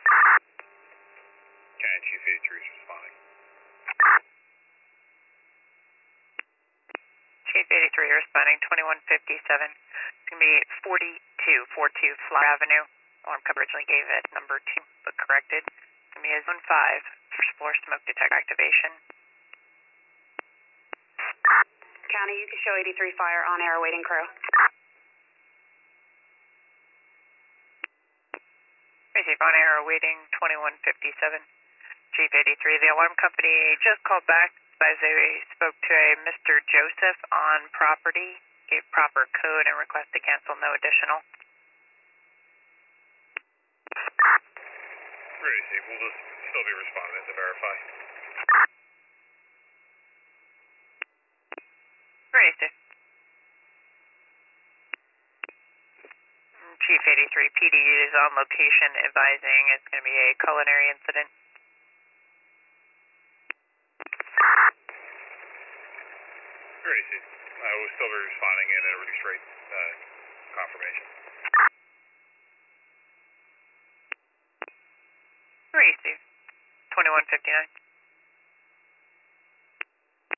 County Chief 83 is responding. Chief 83 responding, 2157. It's going to be 4242 Flower Avenue. Alarm code originally gave it number 2, but corrected. It's going to be a zone 5, first floor smoke detect activation. County, you can show 83 fire on air awaiting crew. Receive on air awaiting 2157. Chief 83, the alarm company just called back as they spoke to a Mr. Joseph on property, gave proper code and request to cancel, no additional. Receive, we'll just still be responding to verify. Receive. Chief 83, PD is on location advising it's going to be a culinary incident. Receive. We'll still be responding in a reduced rate confirmation. Receive. 2159.